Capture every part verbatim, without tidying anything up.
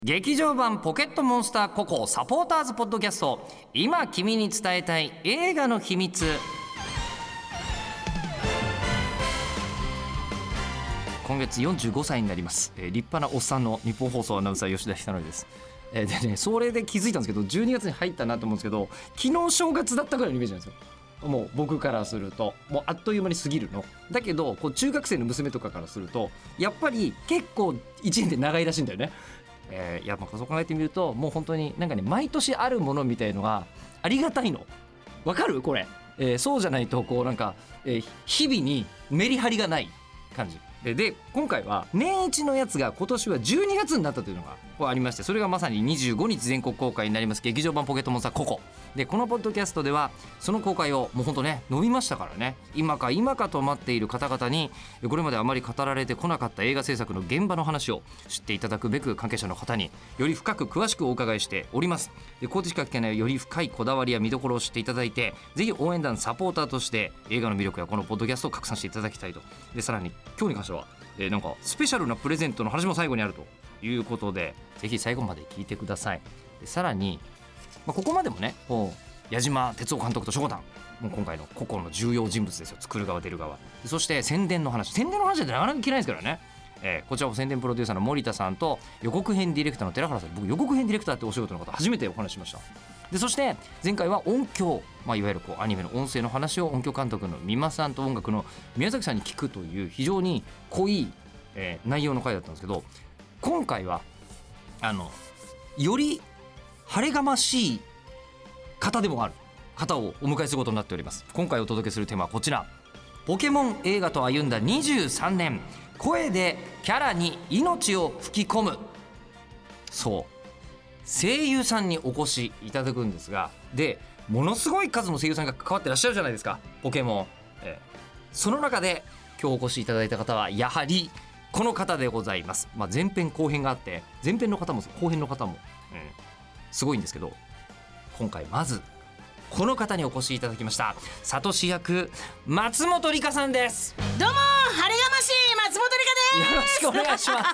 劇場版ポケットモンスターココサポーターズポッドキャスト、今君に伝えたい映画の秘密。今月よんじゅうごさいになります、えー、立派なおっさんの日本放送アナウンサー吉田久典です。えー、でね、それで気づいたんですけど、じゅうにがつに入ったなと思うんですけど、昨日正月だったぐらいのイメージなんですよ。もう僕からするともうあっという間に過ぎるのだけど、こう中学生の娘とかからするとやっぱり結構いちねんって長いらしいんだよね。えー、いやまあそう考えてみると、もう本当になんかね、毎年あるものみたいのがありがたいの。わかるこれ、えー、そうじゃないとこうなんか、えー、日々にメリハリがない感じで、で今回は年一のやつが今年はじゅうにがつになったというのがこうありまして、それがまさににじゅうごにち全国公開になります劇場版ポケットモンスターココで、このポッドキャストではその公開をもうほんとね伸びましたからね、今か今かと待っている方々にこれまであまり語られてこなかった映画制作の現場の話を知っていただくべく、関係者の方により深く詳しくお伺いしております。でこうしか聞けないより深いこだわりや見どころを知っていただいて、ぜひ応援団サポーターとして映画の魅力やこのポッドキャストを拡散していただきたいと。でさらに今日に関しては、えー、なんかスペシャルなプレゼントの話も最後にあるということで、ぜひ最後まで聞いてください。でさらに、まあ、ここまでもねこう矢島哲夫監督としょこたん、もう今回のココの重要人物ですよ。作る側出る側で、そして宣伝の話宣伝の話ってなかなか聞けないですからね。えー、こちらも宣伝プロデューサーの森田さんと予告編ディレクターの寺原さん、僕予告編ディレクターってお仕事の方初めてお話ししました。でそして前回は音響、まあ、いわゆるこうアニメの音声の話を音響監督の三馬さんと音楽の宮崎さんに聞くという非常に濃い、えー、内容の回だったんですけど、今回はあのより晴れがましい方でもある方をお迎えすることになっております。今回お届けするテーマはこちら、ポケモン映画と歩んだにじゅうさんねん、声でキャラに命を吹き込む。そう声優さんにお越しいただくんですが、でものすごい数の声優さんが関わってらっしゃるじゃないですか、ポケモン。えー、その中で今日お越しいただいた方はやはりこの方でございます。まあ、前編後編があって、前編の方も後編の方も、うん、すごいんですけど、今回まずこの方にお越しいただきました。サトシ役松本梨香さんです。 どうも晴れがましい松本梨香です。 よろしくお願いします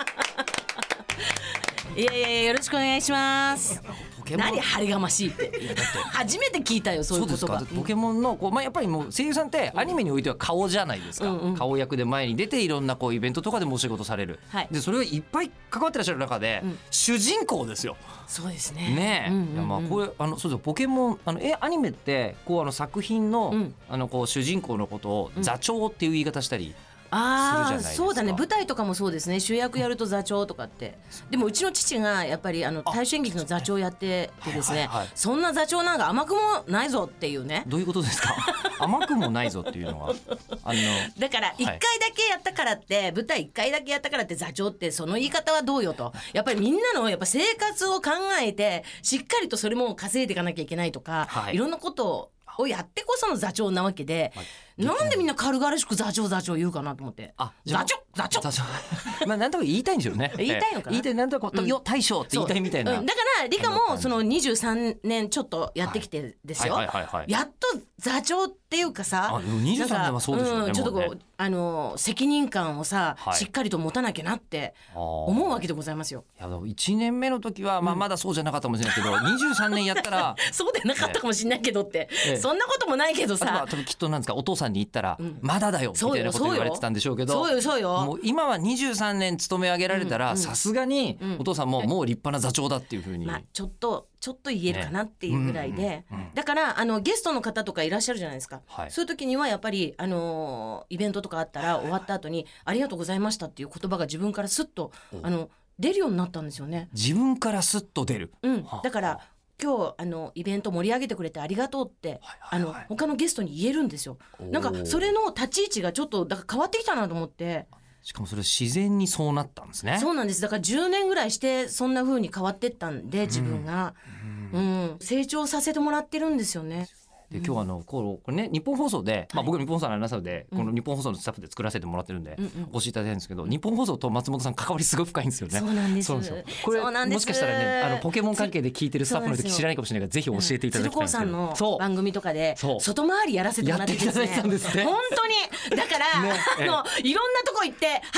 いやいやいや、よろしくお願いします。 ポケモン何晴れがましいっていやだって初めて聞いたよ、そういう言葉。そうですか。 ポケモンのこう、まあ、やっぱりもう声優さんってアニメにおいては顔じゃないですか、うんうん、顔役で前に出ていろんなこうイベントとかでもお仕事される、はい、でそれをいっぱい関わってらっしゃる中で、うん、主人公ですよ。 そうですね。 ねえ、うんうんうん、いやまあこれあのそうですポケモンあのえアニメってこうあの作品の、うん、あのこう主人公のことを座長っていう言い方したり、うん、 ああそうだね、舞台とかもそうですね、主役やると座長とかって。でもうちの父がやっぱりあの大衆演劇の座長やっててですね、はいはいはい、そんな座長なんか甘くもないぞっていうね。 どういうことですか甘くもないぞっていうのはあのだからいっかいだけやったからって、はい、舞台いっかいだけやったからって座長ってその言い方はどうよと。やっぱりみんなのやっぱ生活を考えてしっかりとそれも稼いでいかなきゃいけないとか、はい、いろんなことををやってこその座長なわけで、はい、なんでみんな軽々しく座長座長言うかなと思って。あ座長座長座長まあなんとか言いたいんでしょうね言いたいのかな、 言いたい、なんとか、うん、よ大将って言いたいみたいな、 うん、だから理科もそのにじゅうさんねんちょっとやってきてですよ、はいはいはいはい、やっと座長っていうかさ、 あにじゅうさんねんはそうですよね、 うん、ちょっとこう、ね、あの責任感をさ、はい、しっかりと持たなきゃなって思うわけでございますよ。 いやいちねんめの時は、まあ、まだそうじゃなかったかもしれないけど、うん、にじゅうさんねんやったらそうでなかったかもしれないけどって、ええ、そんなこともないけどさ、 多分きっとなんですか、お父さんに言ったら、うん、まだだよみたいなこと言われてたんでしょうけど、 そうよそうよ、 もう今はにじゅうさんねん勤め上げられたらさすがにお父さんももう立派な座長だっていうふうに、 まあ、ちょっとちょっと言えるかなっていうぐらいで、ねうんうんうん、だからあのゲストの方とかいらっしゃるじゃないですか、はい、そういう時にはやっぱり、あのー、イベントとかあったら終わった後にありがとうございましたっていう言葉が自分からスッとあの出るようになったんですよね。 自分からスッと出る、 うん、だから今日あのイベント盛り上げてくれてありがとうって、はいはいはい、あの他のゲストに言えるんですよ。なんかそれの立ち位置がちょっとだから変わってきたなと思って。 しかもそれ自然にそうなったんですね。 そうなんです。だからじゅうねんぐらいしてそんな風に変わってったんで、自分が、うんうん、成長させてもらってるんですよね。 で今日あのこうこれね日本放送で、まあ、僕日本放送のアナウンサーで、この日本放送のスタッフで作らせてもらってるんで、うん、お越しいただいたんですけど、日本放送と松本さん関わりすごい深いんですよね。 そうなんです。 そうなんですよ。これもしかしたらね、あのポケモン関係で聞いてるスタッフの人知らないかもしれないから、ぜひ教えていただきたいんですけど、 鶴光さんの番組とかで外回りやらせてもらってですね、 やっていただいたんですね。 本当にだから、ね、あのいろんなとこ行ってはいっ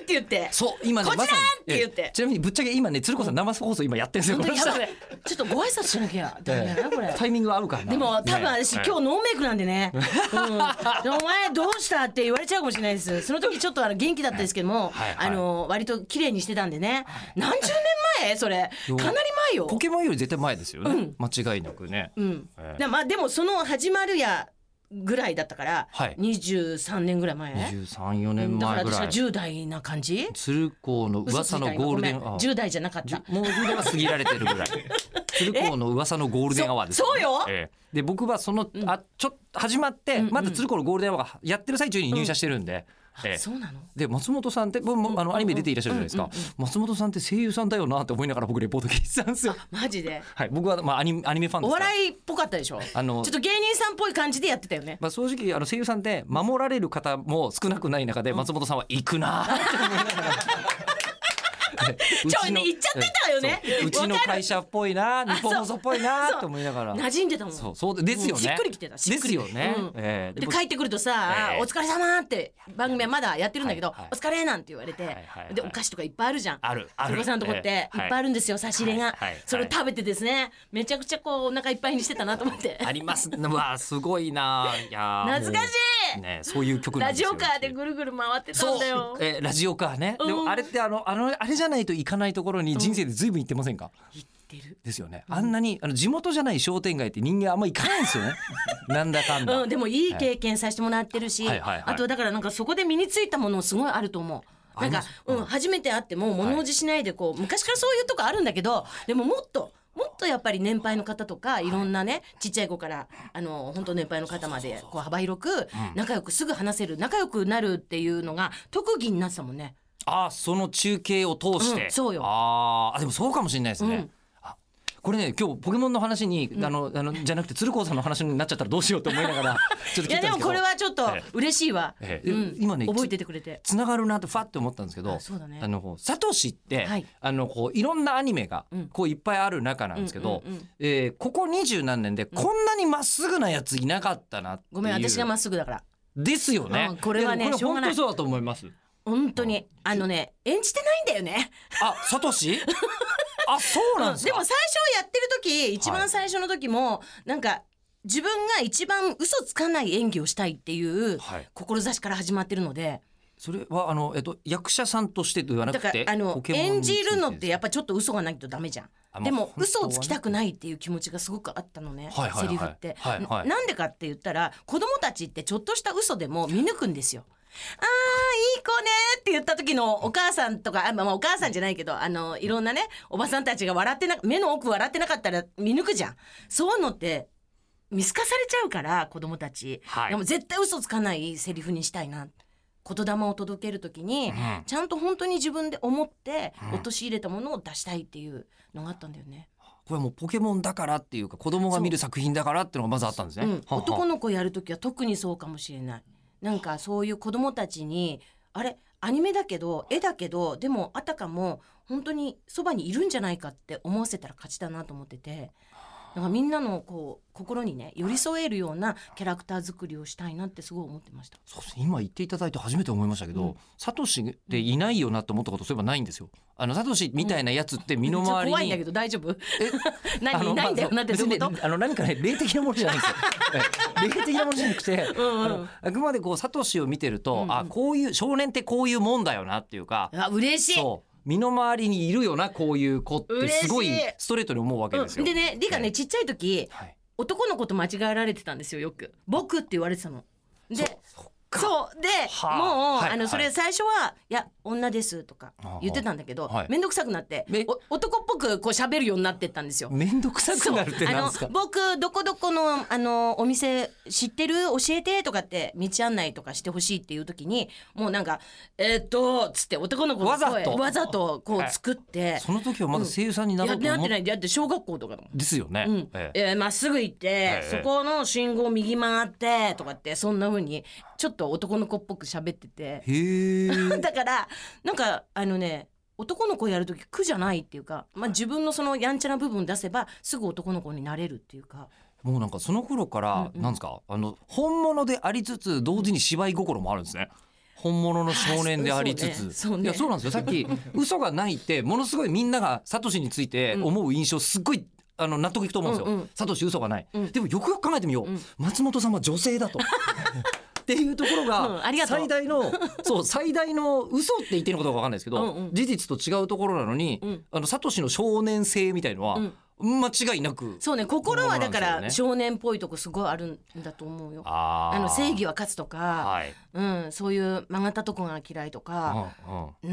って言ってそう今ねこちらまさにって言って、 えちなみにぶっちゃけ今ね鶴子さん生放送今やってるんですよ、 本当にやばこいちょっとご挨拶しなきゃダメだなこれタイミングは合うからな。 でも多分私、 ね今日ノーメイクなんでね、うん、でお前どうしたって言われちゃうかもしれないです。その時ちょっとあの元気だったですけども、 はいはいあの割と綺麗にしてたんでね、何十年前それかなり前よ。 ポケモンより絶対前ですよね、 うん間違いなくね、 うんええでまあ、でもその始まるやぐらいだったから、 はいにじゅうさんねんぐらい前にじゅうさん、よねんだから私はまえぐらい。 じゅう代な感じ。 鶴光の噂のゴールデンアワー、 じゅう代じゃなかった。 もうじゅう代は過ぎられてるぐらい鶴光の噂のゴールデンアワーですよね、 そうよ、 ええで僕はその、あちょっと始まって、 うんうんまだ鶴光のゴールデンアワーがやってる最中に入社してるんで、ええそうなの。 で松本さんって僕もあのアニメ出ていらっしゃるじゃないですか、 うんうんうん松本さんって声優さんだよなって思いながら僕レポート聞いてたんですよ。 マジではい、僕はまあアニアニメファンでおすから。 笑いっぽかったでしょ。 あのちょっと芸人さんっぽい感じでやってたよね。 まあ、正直あの声優さんって守られる方も少なくない中で松本さんは行くなーって思いながらちょね言っちゃってたよね。 そううちの会社っぽいな日本放送っぽいなそうと思いながら馴染んでたもん。 そうそうですよね、 うんしっくりきてたしっくりですよね、 うんええで帰ってくるとさ、 ええお疲れ様って番組はまだやってるんだけど、 はいはいお疲れなんて言われて、 はいはいはいでお菓子とかいっぱいあるじゃん。 あるある鶴子さんのとこっていっええぱいあるんですよ、差し入れが、 はいはいはいそれを食べてですね、めちゃくちゃこうお腹いっぱいにしてたなと思ってありますうわすごいないやー懐かしい、 もうねそういう曲なんですよラジオカーでぐるぐる回ってたそうんだよ。 えーラジオカーね、でうんもあれってあのあのあれじゃないと行かないところに人生で随分行ってませんか、 言ってる。 ですよね、あんなにあの地元じゃない商店街って人間あんま行かないんですよねなんだかんだ、 うん、でもいい経験させてもらってるし、 はいはいはいあとはだからなんかそこで身についたものすごいあると思う。なんかあります、 うん、初めて会っても物おじしないでこう、昔からそういうとこあるんだけど、でももっともっとやっぱり年配の方とかいろんなね、ちっちゃい子からあの本当年配の方までこう幅広く仲良くすぐ話せる、仲良くなるっていうのが特技になってたもんね。 あーその中継を通して、 うんそうよあーあでもそうかもしれないですね、 うんあこれね今日ポケモンの話に、あのあのじゃなくて鶴光さんの話になっちゃったらどうしようと思いながらちょっと聞いたんですけどいやでもこれはちょっとええ嬉しいわ、 ええうん、 今ね覚えててくれて。 つながるなってファって思ったんですけど、 あそうだねあのサトシって、 はいあのこういろんなアニメがうんこういっぱいある中なんですけど、 うんうんうんえーここ二十何年でこんなにまっすぐなやついなかったなっていう。 ごめん私がまっすぐだからですよね、 うんこれはねいやこれしょうがない本当そうだと思います。 本当にあのね演じてないんだよね。 あサトシあそうなんですか、 でも最初やってる時一番最初の時も、なんか自分が一番嘘つかない演技をしたいっていうはい志から始まってるので、 それはあの、えっと、役者さんとしてではなだくてからあのポケモンに演ついてじるのってやっぱちょっと嘘がないとダメじゃん。 あまあでも本当はね嘘をつきたくないっていう気持ちがすごくあったのね、 はいはいはいセリフって、 はいはいなんでかって言ったら子供たちってちょっとした嘘でも見抜くんですよ。あーいい子ねって言った時のお母さんとか、あ、まあ、お母さんじゃないけどあのいろんなねおばさんたちが笑ってな目の奥笑ってなかったら見抜くじゃん。そういうのって見透かされちゃうから子供たち、 はいでも絶対嘘つかないセリフにしたいな、言霊を届ける時に、 うんちゃんと本当に自分で思って陥れたものを出したいっていうのがあったんだよね。 これはもうポケモンだからっていうか子供が見る作品だからっていうのがまずあったんですね、 うん、 はあはあ男の子やるときは特にそうかもしれない。なんかそういう子供たちにあれアニメだけど絵だけどでもあたかも本当にそばにいるんじゃないかって思わせたら勝ちだなと思ってて、だからみんなのこう心にね寄り添えるようなキャラクター作りをしたいなってすごい思ってました。 そうですね、今言っていただいて初めて思いましたけど、サトシっていないよなって思ったことそういえばないんですよ。あのサトシみたいなやつって身の回りに、 怖いんだけど大丈夫？ え何いないんだよなってどういうこと？ 別にあの何かね霊的なものじゃないんですよえ霊的なものじゃなくてうんうんあのあくまでこうサトシを見てると、 うんうん、 あこういう少年ってこういうもんだよなっていうか、 あ嬉しい。 そう身の回りにいるよなこういう子ってすごい嬉しいストレートに思うわけですよ。 うん、でねリカね、 ええちっちゃい時、 はい男の子と間違えられてたんですよよく。僕って言われてたの。でそそっかそうで、 はあもう、 はいあのそれはい最初はいや女ですとか言ってたんだけど、 はい面倒くさくなってめお男っぽくこう喋るようになってったんですよ。 めんどくさくなるってそうなんですかあの僕どこどこのあのお店知ってる教えてとかって道案内とかしてほしいっていう時にもうなんかえー、っとつって男の子の声わざとわざとこはいう作って、 その時はまだ声優さんになろうと思っやってないやって小学校とかだもん。 ですよね。 うんえええーまっすぐ行って、 ええそこの信号右曲がってとかってそんな風にちょっと男の子っぽく喋ってて、 へえ。 だからなんかあのね男の子やるとき苦じゃないっていうか、まあ、自分のそのやんちゃな部分出せばすぐ男の子になれるっていうか。 もうなんかその頃からうんうんなんですか、あの本物でありつつ同時に芝居心もあるんですね。 本物の少年でありつつ、 そうねそうね、 いやそうなんですよ。さっき嘘がないってものすごいみんながサトシについて思う印象すっごいあの納得いくと思うんですよ、 うんうん、 サトシ嘘がない、 うん、 でもよくよく考えてみよう、うん、松本さんは女性だとっていうところが最大の、うん、そう最大の嘘って言ってるのかどうか分かんないですけど、うんうん、事実と違うところなのに、うん、あのサトシの少年性みたいのは、うん、間違いなくそうね、心はだから少年っぽいとこすごいあるんだと思うよ。ああの正義は勝つとか、はい、うん、そういう曲がったとこが嫌いとか、うん、うん、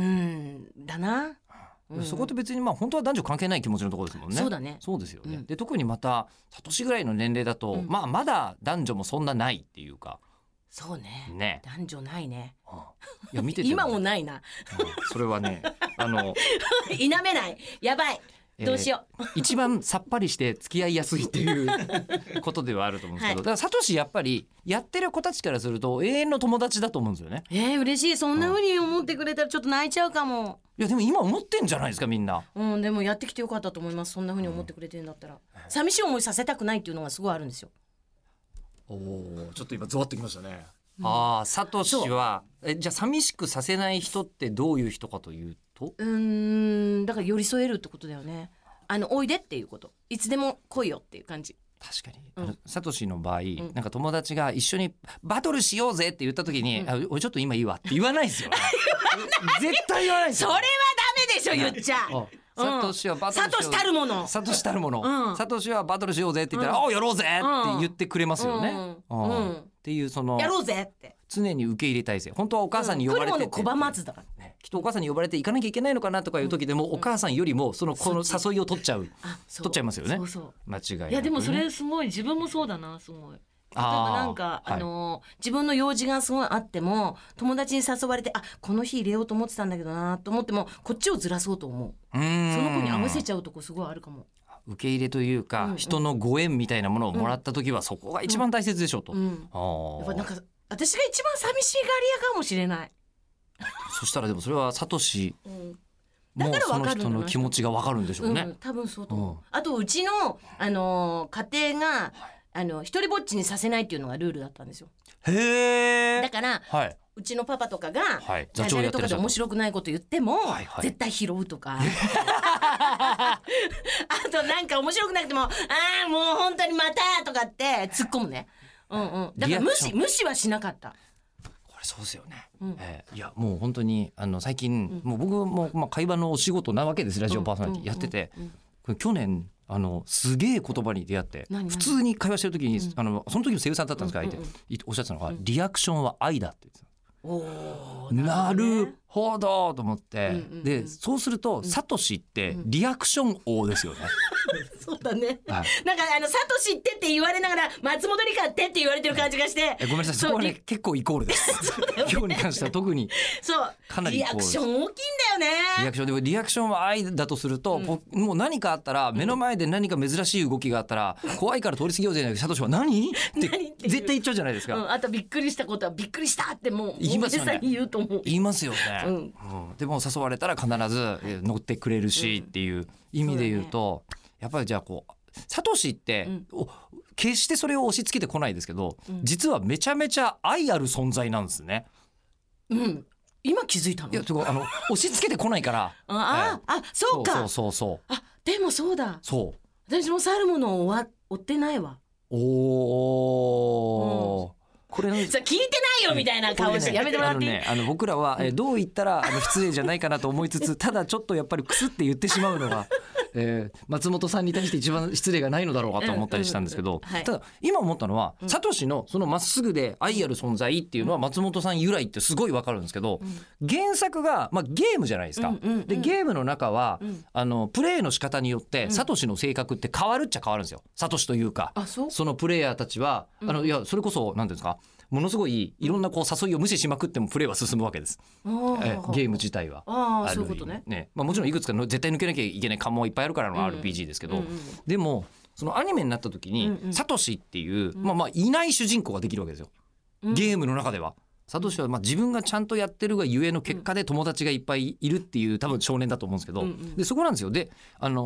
だな、うん、 そこって別にまあ本当は男女関係ない気持ちのところですもんね。 そうだね。 そうですよね、うん、で特にまたサトシぐらいの年齢だと、うん、まあまだ男女もそんなないっていうか。 そうね、 ね、 男女ないね、 うん、いや見てても今もないな、 うん、それはねあの否めない、やばい、どうしよう、 えー、一番さっぱりして付き合いやすいっていうことではあると思うんですけど、はい、だからサトシやっぱりやってる子たちからすると永遠の友達だと思うんですよね。 えー、嬉しい、そんな風に思ってくれたらちょっと泣いちゃうかも。 いやでも今思ってんじゃないですかみんな。 うん、でもやってきてよかったと思います。そんな風に思ってくれてるんだったら、うん、寂しい思いさせたくないっていうのがすごいあるんですよ。 おー、ちょっと今ゾワッときましたね、うん、ああ、サトシはえじゃあ寂しくさせない人ってどういう人かというと、 うーん、だから寄り添えるってことだよね。あのおいでっていうこと、いつでも来いよっていう感じ。 確かに、うん、サトシの場合、うん、なんか友達が一緒にバトルしようぜって言った時に、うん、あ俺ちょっと今いいわって言わないですよ絶対言わないですよ。 それはダメでしょ、言っちゃサトシはバトルしよう、 サトシたるもの、 サトシたるもの、サトシはバトルしようぜって言ったら、うん、おやろうぜって言ってくれますよね、うんうんうん、っていうそのやろうぜって常に受け入れ体制。本当はお母さんに呼ばれて、うん、 来るもの拒まずだから、 ね、きっとお母さんに呼ばれて行かなきゃいけないのかなとかいう時でも、うん、お母さんよりもそのこの誘いを取っちゃう、取っちゃいますよね。 そうそう、 間違いなくね。 いやでもそれすごい自分もそうだな、すごい。例えばなんかあ、あのー、自分の用事がすごいあっても友達に誘われて、あ、この日入れようと思ってたんだけどなと思ってもこっちをずらそうと思う。うーん、その子に合わせちゃうとこすごいあるかも。 受け入れというか、うんうん、人のご縁みたいなものをもらった時はそこが一番大切でしょうと、うんうん、あ、やっぱなんか私が一番寂しがり屋かもしれないそしたらでもそれはサトシ、うん、もうその人の気持ちが分かるんでしょうね、うん、 多分そうと思う、うん、あとうちの、あのー、家庭が、はい、あの一人ぼっちにさせないっていうのがルールだったんですよ。 へー、 だから、はい、うちのパパとかが、はい、座長やってらっしゃるとかで面白くないこと言っても、はいはい、絶対拾うとかあとなんか面白くなくても、ああもう本当にまたとかって突っ込むね、うんうん、だから無視無視はしなかった。 これそうですよね、うん、えー、いやもう本当にあの最近、うん、もう僕も、まあ、会話のお仕事なわけです。ラジオパーソナリティやってて、うんうんうん、これ去年あのすげえ言葉に出会って、普通に会話してる時に、うん、あのその時の声優さんだったんですか、相手、うんうんうん、おっしゃってたのが、うん、リアクションは愛だって言ってた。おー、なるほどね、なるほどと思って、うんうんうん、でそうすると、うん、サトシってリアクション王ですよね、 うん、そうだね、はい、なんかあのサトシってって言われながら松本里香ってって言われてる感じがして、 えごめんなさい、そこはね結構イコールですね、今日に関しては特にそうかなりリアクション大きいんだよね。 リアクションでもリアクションは愛だとすると、うん、もう何かあったら目の前で何か珍しい動きがあったら、うん、怖いから通り過ぎようじゃないけどサトシは何って絶対言っちゃうじゃないですか、うん、 あとびっくりしたことはびっくりしたってもう言いますよね、言うと思う、 言いますよね、うんうん、でも誘われたら必ず乗ってくれるしっていう意味で言うと、うん、やっぱりじゃあこうサトシって、うん、決してそれを押し付けてこないですけど、うん、実はめちゃめちゃ愛ある存在なんですね。 うん、今気づいたの？ いやあの押し付けてこないからあ、えー、あ、そうか、 そうそうそう、 あ、でもそうだ、 そう私も去るものを追ってないわ。 おお、うん、これ聞いてないよみたいな顔して、ね、やめてもらっていい？ あの、ね、あの僕らは、えー、どう言ったらあの失礼じゃないかなと思いつつただちょっとやっぱりクスって言ってしまうのが、えー、松本さんに対して一番失礼がないのだろうかと思ったりしたんですけど、ただ今思ったのは、サトシのそのまっすぐで愛ある存在っていうのは松本さん由来ってすごいわかるんですけど、うん、原作が、まあ、ゲームじゃないですか、うんうんうん、でゲームの中は、うん、あのプレイの仕方によってサトシの性格って変わるっちゃ変わるんですよ。サトシというか、あ、そう？そのプレイヤーたちは、うん、あのいやそれこそ何ていうんですか、ものすごいいろんなこう誘いを無視しまくってもプレーは進むわけです、えゲーム自体は。 ああ、そういうことね。 ね、まあ、もちろんいくつかの絶対抜けなきゃいけない関門はいっぱいあるからの アールピージー ですけど、うんうんうん、でもそのアニメになった時に、うんうん、サトシっていう、まあ、まあいない主人公ができるわけですよ、うん、ゲームの中では。サトシはまあ自分がちゃんとやってるがゆえの結果で友達がいっぱいいるっていう多分少年だと思うんですけど、うんうん、でそこなんですよ。であの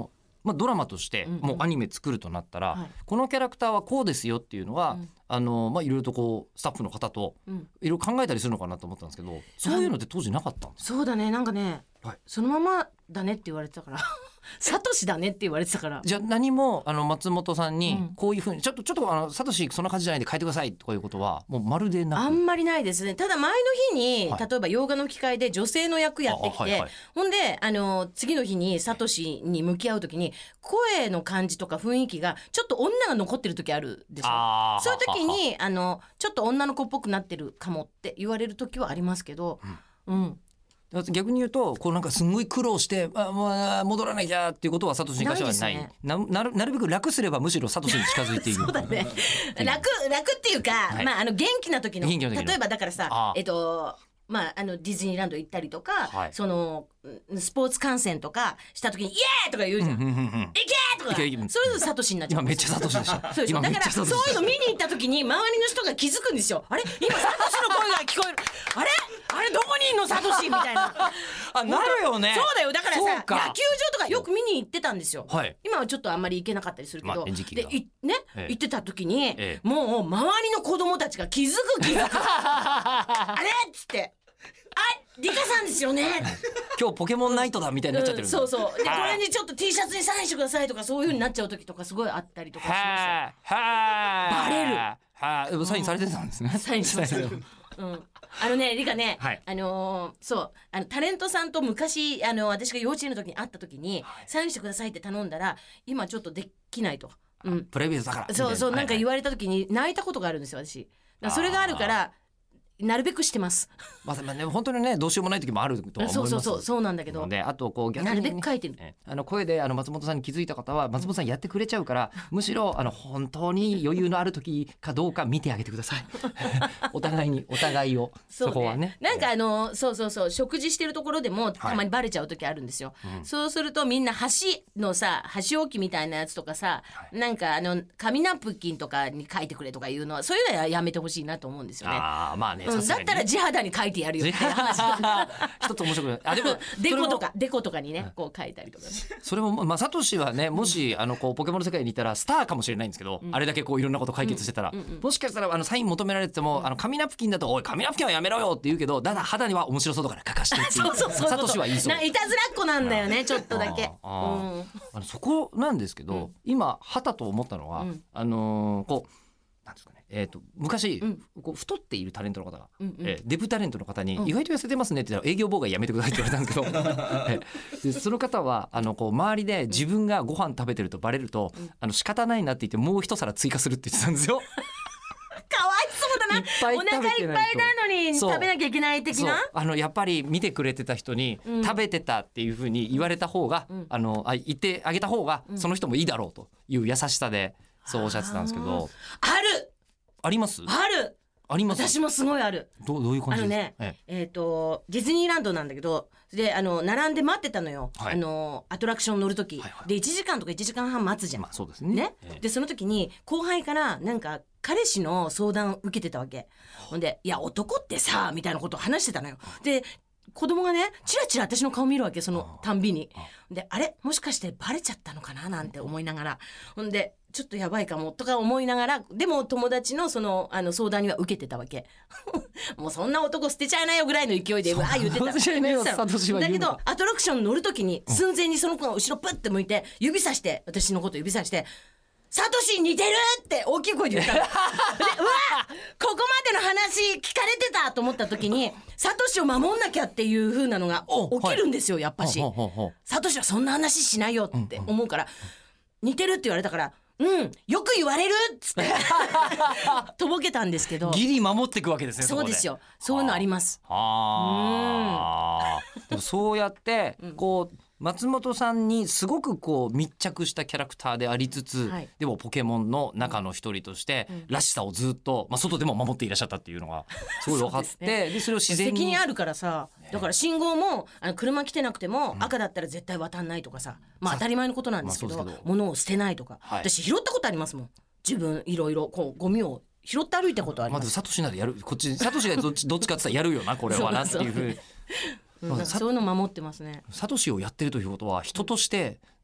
まあ、ドラマとしてもうアニメ作るとなったら、 うんうん、 このキャラクターはこうですよっていうのは、うん、あのまあいろいろとこうスタッフの方といろいろ考えたりするのかなと思ったんですけど、うん、そういうのって当時なかったんですか？ そうだね、なんかね、はい、そのままだねって言われてたからサトシだねって言われてたから、 じゃあ何もあの松本さんにこういうふうに、うん、ちょっとちょっとあのサトシそんな感じじゃないんで変えてくださいとかいうことはもうまるでなく？ あんまりないですね。ただ前の日に、はい、例えば洋画の機会で女性の役やってきて、はいはい、ほんであの次の日にサトシに向き合う時に声の感じとか雰囲気がちょっと女が残ってる時あるでしょ。そういう時にあのちょっと女の子っぽくなってるかもって言われる時はありますけど、うん、うん逆に言うとこうなんかすごい苦労してあ、まあ、戻らなきゃっていうことはサトシに関してはない、ないですね。な, な, るなるべく楽すればむしろサトシに近づいているそうだね楽楽っていうか、はい、まあ、あの元気な時の例えばだからさえっとまあ、あのディズニーランド行ったりとか、はい、そのスポーツ観戦とかした時にイエーとか言うじゃん、うんうんうん、行けーとかそれぞれサトシになっちゃう。 今めっちゃサトシでしたそうでしょ。だからそういうの見に行った時に周りの人が気づくんですよ。あれ今サトシの声が聞こえるあれあれどこにいんのサトシみたいなあなるよね。 そうだよ。だからさ野球場とかよく見に行ってたんですよ、はい、今はちょっとあんまり行けなかったりするけど、まあ、でい、ねええ、行ってた時に、ええ、もう周りの子供たちが気づく気づくあれっつってあ、リカさんですよね今日ポケモンナイトだみたいになっちゃってる、うん、 そうそうでこれにちょっと T シャツにサインしてくださいとかそういう風になっちゃう時とかすごいあったりとかしました。バレるはあ、サインされてたんですね、うん、 サインしてたようん、あのねリカね、はい、あのー、そうあのタレントさんと昔あの私が幼稚園の時に会った時に、はい、サインしてくださいって頼んだら今ちょっとできないと、 うん、プライベートだからそうそうなんか言われた時に泣いたことがあるんですよ私。だからそれがあるからなるべくしてます。 まあね、本当にねどうしようもない時もあるとは思います。 そうそうそうそうなんだけど。 であとこう逆に、ね、 なるべく書いてる。 あの声であの松本さんに気づいた方は松本さんやってくれちゃうから、うん、むしろあの本当に余裕のある時かどうか見てあげてください。お互いにお互いを そ,、ね、そこはね。 なんかあのそうそうそう食事してるところでもたまにバレちゃう時あるんですよ。はい、そうするとみんな箸のさ箸置きみたいなやつとかさ、はい、なんかあの紙ナプキンとかに書いてくれとかいうのはそういうのはやめてほしいなと思うんですよね。 あまあね、 うん、だったら地肌に書いてやるよって話一つ面白くない。あでもデコとかデコとかにねこう書いたりとか、ね、 それもまあサトシはねもしあのこうポケモンの世界にいたらスターかもしれないんですけど、うん、あれだけこういろんなこと解決してたら、うんうんうん、もしかしたらあのサイン求められてても、うん、あの紙ナプキンだとおい紙ナプキンはやめろよって言うけどだだ肌には面白そうだから書かしてってそうそうそうサトシは言いそうないたずらっ子なんだよねちょっとだけ。ああ、 うん、あのそこなんですけど、うん、今はたと思ったのは、うん、あのー、こうなんですかねえー、と昔、うん、こう太っているタレントの方が、うんうんえー、デブタレントの方に、うん、意外と痩せてますねって言ったら営業妨害やめてくださいって言われたんですけどえー、でその方はあのこう周りで自分がご飯食べてるとバレると、うん、あの仕方ないなって言ってもう一皿追加するって言ってたんですよ。 かわいそうだな。お腹いっぱいなのに食べなきゃいけない的な。 あのやっぱり見てくれてた人に、うん、食べてたっていう風に言われた方が、うん、あのあ言ってあげた方が、うん、その人もいいだろうという優しさでそうおっしゃってたんですけど。 あるありますあるあります。 私もすごいある。 どうどういう感じですか。 あのね、えええー、とディズニーランドなんだけどであの並んで待ってたのよ、はい、あのアトラクション乗るとき、はいはい、でいちじかんとかいちじかんはん待つじゃん、 まあ、そうですね。 ね、 ええ、 でその時に後輩からなんか彼氏の相談を受けてたわけ。ほんでいや男ってさみたいなことを話してたのよ。で子供がねチラチラ私の顔見るわけそのたんびに。であれもしかしてバレちゃったのかななんて思いながらほんでちょっとやばいかもとか思いながらでも友達のそのあの相談には受けてたわけもうそんな男捨てちゃいなよぐらいの勢いでわー言ってただけどアトラクション乗る時に寸前にその子が後ろプッて向いて指さして私のこと指さしてサトシに似てるって大きい声で言ったのでうわここまでの話聞かれてたと思った時にサトシを守んなきゃっていう風なのが起きるんですよ、はい、やっぱしサトシはそんな話しないよって思うから、うんうん、似てるって言われたからうんよく言われるっつってとぼけたんですけどギリ守っていくわけですね。 そうですよそういうのあります。 あうんでもそうやってこう松本さんにすごくこう密着したキャラクターでありつつ、はい、でもポケモンの中の一人として、うん、らしさをずっと、まあ、外でも守っていらっしゃったっていうのがすごい分かってそ で,、ね、でそれを自然に責任あるからさだから信号もあの車来てなくても赤だったら絶対渡んないとかさ、まあ、当たり前のことなんですけど、まあ、けど物を捨てないとか、はい、私拾ったことありますもん自分いろいろこうゴミを拾って歩いたことあります。 まずサトシならやるこっちサトシがどっちどっちかって言ったらやるよなこれはなっていうふうにうん、そういうの守ってますね。 サトシをやってるということは人として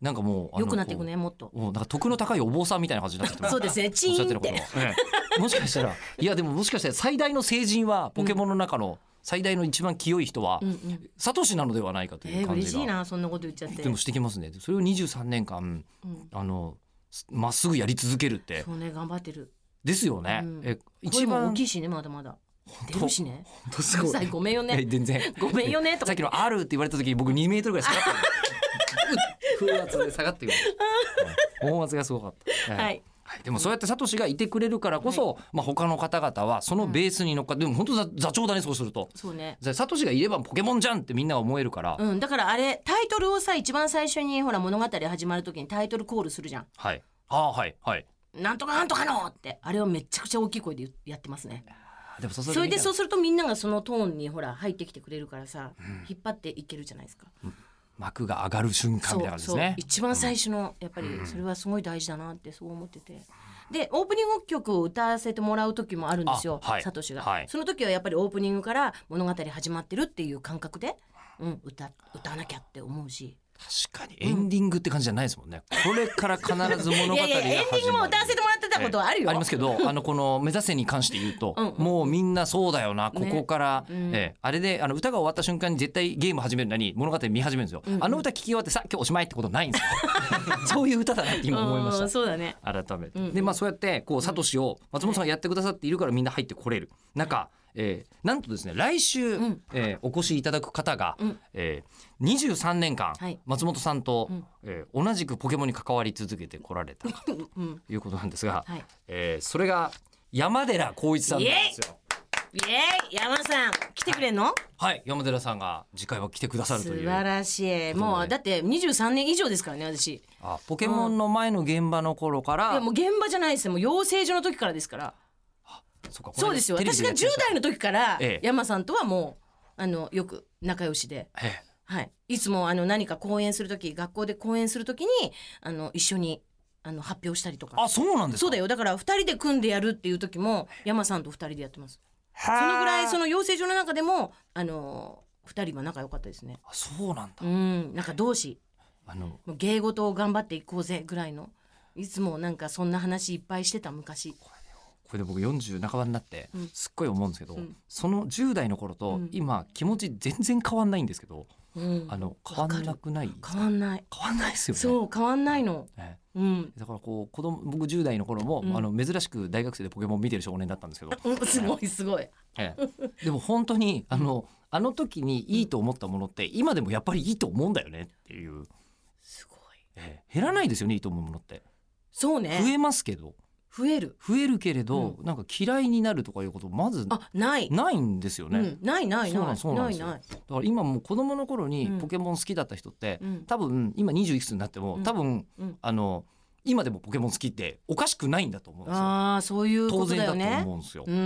なんかもう良くなっていくねもっと。 もうなんか徳の高いお坊さんみたいな感じになってきてそうですねチーンって、 ええ、もしかしたらいやでももしかしたら最大の聖人はポケモンの中の最大の一番清い人は、うんうん、サトシなのではないかという感じが、 えー、嬉しいなそんなこと言っちゃって。 でもしてきますね。それをにじゅうさんねんかん、うん、あのまっすぐやり続けるって。 そうね頑張ってるですよね、うん、え一番大きいしねまだまだ出るしね。 本当すごい。 ごめんよね。 全然ごめんよねとか。 さっきのあるって言われた時に僕にメートルぐらい下がった風圧で下がっていく音圧がすごかった、はいはい、でもそうやってサトシがいてくれるからこそ、はい、まあ、他の方々はそのベースに乗っかって、うん、でも本当座長だねそうすると。 そうね。 サトシがいればポケモンじゃんってみんな思えるから、 うん、だからあれタイトルをさ一番最初にほら物語始まる時にタイトルコールするじゃん。 はい。あーはいはい。 なんとかなんとかのってあれをめちゃくちゃ大きい声でやってますね。 でも そ, それでそうするとみんながそのトーンにほら入ってきてくれるからさ、うん、引っ張っていけるじゃないですか、うん、 幕が上がる瞬間みたいな感じですね。 そうそう一番最初のやっぱりそれはすごい大事だなってそう思ってて、でオープニング曲を歌わせてもらう時もあるんですよ、はい、サトシが、はい、その時はやっぱりオープニングから物語始まってるっていう感覚で、うん、歌, 歌わなきゃって思うし。 確かにエンディングって感じじゃないですもんね、うん、これから必ず物語が始まる。いやいやエンディングも歌わせてもらってたことはあるよ、 えー、ありますけどあのこの目指せに関して言うとうん、うん、もうみんなそうだよなここから、ねうん、えー、あれであの歌が終わった瞬間に絶対ゲーム始めるのに物語見始めるんですよ、うんうん、あの歌聴き終わってさ今日おしまいってことないんですよそういう歌だなって今思いました。 そうだね改めて、うんうん、でまあそうやってこうサトシを松本さんがやってくださっているからみんな入ってこれる中、えー、なんとですね来週、うんえー、お越しいただく方が、うんえー、にじゅうさんねんかん、はい、松本さんと、うんえー、同じくポケモンに関わり続けてこられたということなんですが、はいえー、それが山寺宏一さんなんですよ。 イエーイ山田さん来てくれんの、はい、 はい、山寺さんが次回は来てくださるという。 素晴らしい。もうだってにじゅうさんねん以上ですからね私。 あポケモンの前の現場の頃から、うん、 いやもう現場じゃないですよもう養成所の時からですから。そうかそうですよ私がじゅう代の時から山さんとはもうあのよく仲良しで、ええはい、いつもあの何か講演する時学校で講演する時にあの一緒にあの発表したりとか。 あそうなんですか。 そうだよだからふたりで組んでやるっていう時も山さんとふたりでやってます。そのぐらいその養成所の中でもあのふたりは仲良かったですね。 あそうなんだ。 うんなんか同志あの芸事を頑張っていこうぜぐらいのいつもなんかそんな話いっぱいしてた昔。 これで僕よんじゅう半ばになってすっごい思うんですけど、うん、そのじゅう代の頃と今気持ち全然変わんないんですけど、うん、あの変わんなくない？ 変わんない変わんないですよね。 そう変わんないの、ねうん、 だからこう子供僕じゅう代の頃も、うん、あの珍しく大学生でポケモン見てる少年だったんですけど、 うん、すごいすごい、 ええ、でも本当にあのあの時にいいと思ったものって今でもやっぱりいいと思うんだよねっていう。 すごい、 ええ、減らないですよねいいと思うものって。 そうね増えますけど増える増えるけれど、うん、なんか嫌いになるとかいうことまずあないないんですよね、うん、 ないないないそうなんですよ。だから今もう子供の頃にポケモン好きだった人って、うん、多分今にじゅういくつになっても多分、うん、あの今でもポケモン好きっておかしくないんだと思うんですよ。 あそういうことだよね。 当然だと思うんですよ、うん、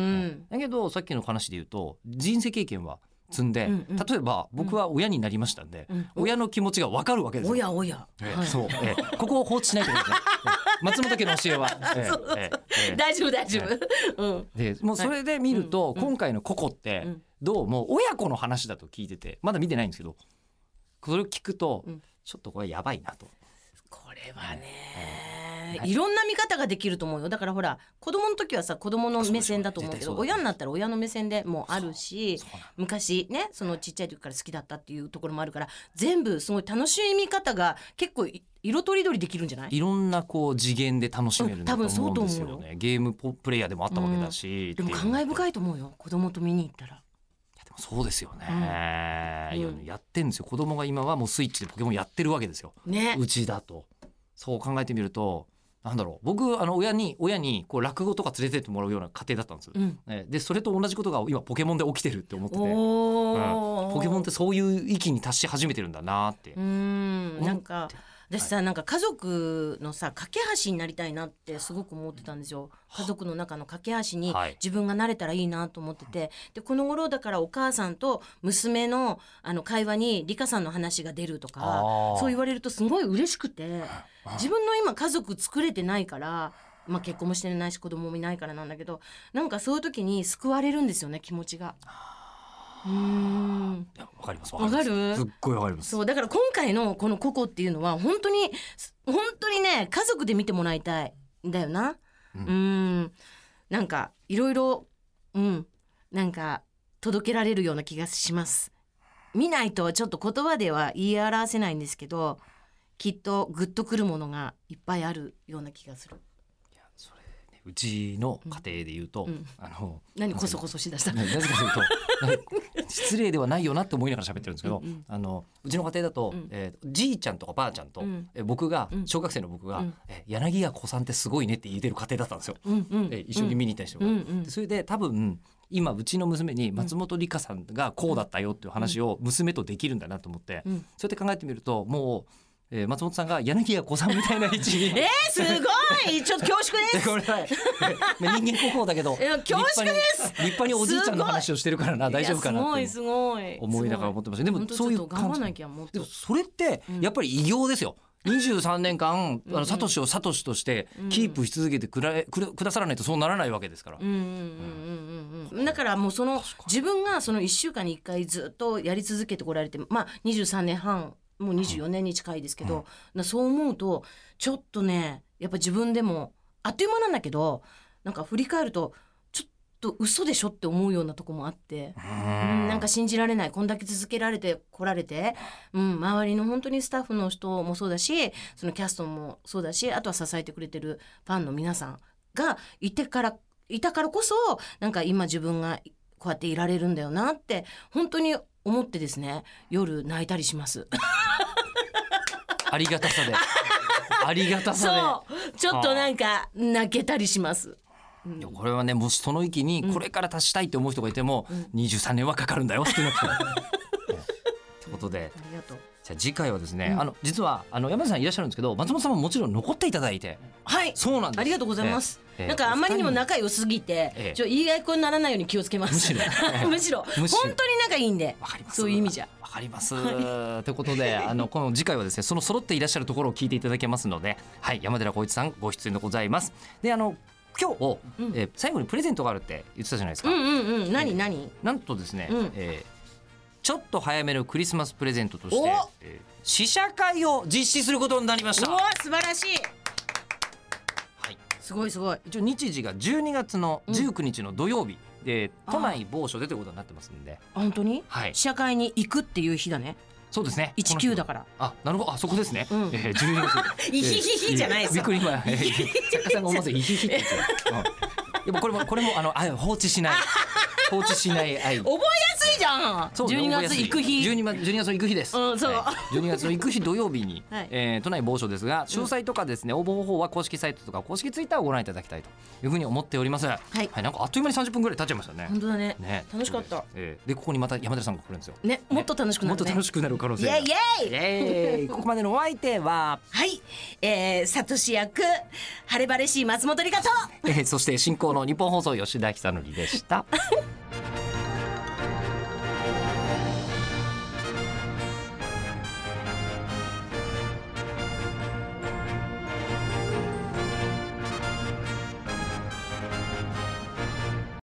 だけどさっきの話で言うと人生経験は積んで、うんうん、例えば僕は親になりましたんで、うん、親の気持ちが分かるわけですよ。 おやおや、 えーはい、そう、えー、ここを放置しないでください松本家の教えは、えーえーえー、 大丈夫大丈夫、えーうん、 でもうそれで見ると、はい、今回のココってどうも親子の話だと聞いててまだ見てないんですけどそれを聞くと、うん、ちょっとこれやばいなと。 これはね、えー、いろんな見方ができると思うよ。だからほら子供の時はさ子供の目線だと思うけど親になったら親の目線でもあるし昔ねそのちっちゃい時から好きだったっていうところもあるから全部すごい楽しみ方が結構色とりどりできるんじゃない？ いろんなこう次元で楽しめるんだと思うんですよね、うん、よゲームプレイヤーでもあったわけだし、 うん、でも感慨深いと思うよ子供と見に行ったら。 そうですよね、うん、やってんですよ子供が今はもうスイッチでポケモンやってるわけですよ、ね、うちだと。そう考えてみるとなんだろう僕あの親に親にこう落語とか連れてってもらうような家庭だったんです、うんね、でそれと同じことが今ポケモンで起きてるって思ってて、うん、ポケモンってそういう域に達し始めてるんだなってうんなんか私さ、はい、なんか家族のさ架け橋になりたいなってすごく思ってたんですよ。家族の中の架け橋に自分がなれたらいいなと思ってて、はい、でこの頃だからお母さんと娘 の, あの会話にリカさんの話が出るとかそう言われるとすごい嬉しくて自分の今家族作れてないからまあ、結婚もしてないし子供もいないからなんだけどなんかそういう時に救われるんですよね気持ちが。 うーんいやわかりますわかるすっごいわかります。 そうだから今回のこのココっていうのは本当に本当にね家族で見てもらいたいんだよな。 うん、 うーんなんかいろいろうんなんか届けられるような気がします。見ないとちょっと言葉では言い表せないんですけど、きっとグッとくるものがいっぱいあるような気がする。 いやそれ、ね、うちの家庭で言うと、 うん、 あの何こそこそしだしたなぜかというと失礼ではないよなって思いながら喋ってるんですけど、 うんうん、 あのうちの家庭だと、うんえー、じいちゃんとかばあちゃんと、うん、え僕が、うん、小学生の僕が、うんえー、柳家小さんってすごいねって言ってる家庭だったんですよ、うんうん、えー、一緒に見に行った人が、うんうん、それで多分今うちの娘に松本梨香さんがこうだったよっていう話を娘とできるんだなと思って、うん、そうやって考えてみるともうえー、松本さんが柳家小さんみたいな位置にえー、すごいちょっと恐縮ですこれは人間国宝だけど恐縮です立派におじいちゃんの話をしてるからな大丈夫かなってすごい思いながら思ってました。でもそういう感じでもそれってやっぱり偉業ですよ、うん、にじゅうさんねんかんあのサトシをサトシとしてキープし続けてくらくらくださらないとそうならないわけですから、 だからもうその自分がそのいっしゅうかんにいっかいずっとやり続けてこられてまあにじゅうさんねんはんもうにじゅうよねんに近いですけど、うん、そう思うとちょっとねやっぱ自分でもあっという間なんだけどなんか振り返るとちょっと嘘でしょって思うようなとこもあって、うん、なんか信じられない。こんだけ続けられてこられて、うん、周りの本当にスタッフの人もそうだしそのキャストもそうだしあとは支えてくれてるファンの皆さんがいてからいたからこそなんか今自分がこうやっていられるんだよなって本当に思ってですね夜泣いたりしますありがたさでありがたさでそうちょっとなんか泣けたりします、 うん、これはねもしその域にこれから達したいって思う人がいても、うん、にじゅうさんねんはかかるんだよっていうのということでありがとう。 じゃあ次回はですね、うん、あの実はあの山田さんいらっしゃるんですけど松本さんももちろん残っていただいてはいそうなんですありがとうございます、えー、なんかあまりにも仲良すぎて、えー、ちょ言い合いっ子にならないように気をつけますむしろむしろ本当に仲いいんでわかりますそういう意味じゃわかります、はい、ということであのこの次回はですねその揃っていらっしゃるところを聞いていただけますので、はい、山寺宏一さんご出演でございます。であの今日、うんえー、最後にプレゼントがあるって言ってたじゃないですか。 うんうんうん何何なんとですね、うんえーちょっと早めのクリスマスプレゼントとして、えー、試写会を実施することになりました。 おー素晴らしい、はい、すごいすごい。 一応日時がじゅうにがつのじゅうくにちの土曜日、うん、で都内某所でということになってますんで本当に、 はい、 試写会に行くっていう日だね。 そうですねいちきゅうだからあなるほどあそこですね、うんえー、じゅうにがつイヒヒヒじゃないですよ。 びっくり今作家さんが思わずイヒヒって言ってた、うん、でもこれもこれもあのあ放置しない放置しない愛覚えやすいじゃん。じゅうにがつ行く日じゅうにがつの行く日です、 うんそうはい、じゅうにがつの行く日土曜日に、はいえー、都内某所ですが詳細とかですね、うん、応募方法は公式サイトとか公式ツイッターをご覧いただきたいというふうに思っております。はい、はい、なんかあっという間にさんじゅっぷんぐらい経っちゃいましたね。 本当だ ね, ね楽しかった、 えー、でここにまた山寺さんが来るんですよ、 ね、もっと楽しくなる、ね、 もっと楽しくなる可能性がイエイイエイイエイここまでのお相手ははい、えー、サトシ役晴れ晴れしい松本梨香と、 えー、そして進行の日本放送吉田久典でした